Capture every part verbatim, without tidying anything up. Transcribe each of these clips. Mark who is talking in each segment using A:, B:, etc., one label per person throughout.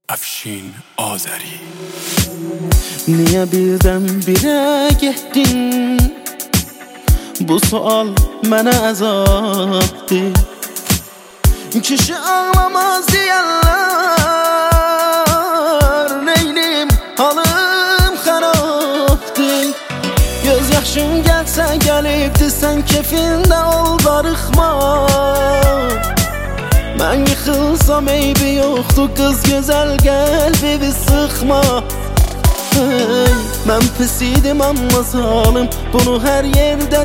A: Afşin Azeri.
B: Niye birden-birə getdin? Bu sual mənə əzabdır. Kişi ağlamaz deyərlər, neylim halım xarabdır. Göz yaşın gəlsə gəlibdir, sən kefində ol, darıxma. Mən yıxılsam eybi yoxdur, qız gözəl qəlbimi sıxma. Hey, mən pis idim amma zalım, bunu hər yerdə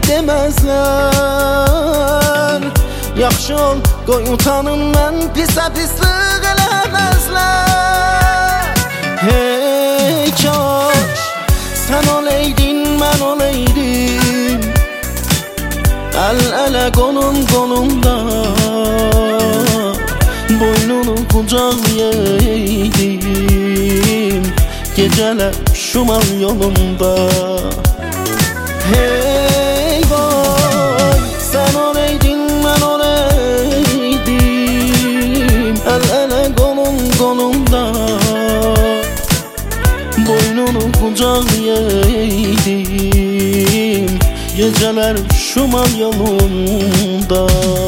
B: deməzlər. Yaxşı ol, qoy utanım, mən pisə pislik eləməzlər. Hey kaş, sən oleydin, mən oleydim, əl-ələ qolum qolumda, boynunu qucaqlayaydım, gecələr şumal yolunda. Hey vay, sən oleydin, mən oleydim, əl-ələ qolum qolumda, boynunu qucaqlayaydım, gecələr şumal yolunda.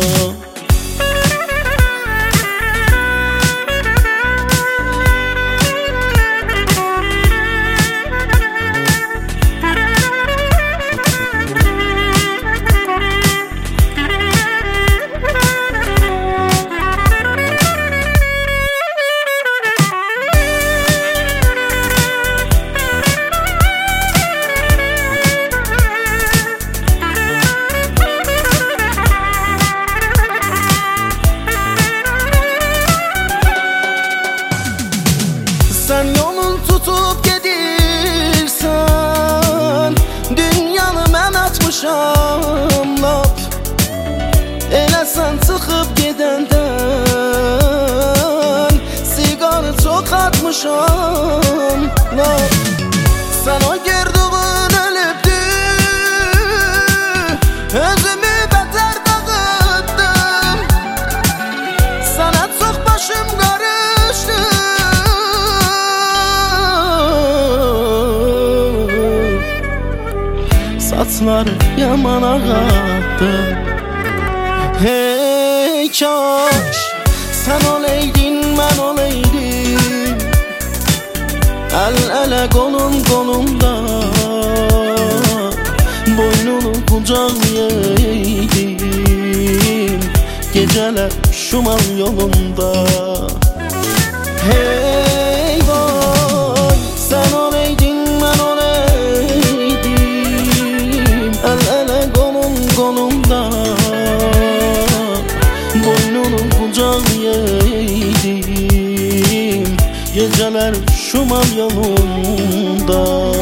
B: Sən yolun tutub gedirsən, dünyanı mən açmışam lap. Elə sən çıxıb gedəndən, siqarı çox atmışam lap. Sən o gördüğün ölübdür, özümü bətər dağıtdım. Sənə çox başım qarışdı, saçları yaman ağardı. Hey kaş, sən oleydin, mən oleydim, əl-ələ qolum qolumda, boynunu qucaqlayaydım, gecələr şumal yolunda. Hey vay, sən oleydin, mən oleydim, əl-ələ qolum qolumda, boynunu qucaqlayaydım, gecələr şumal yolunda.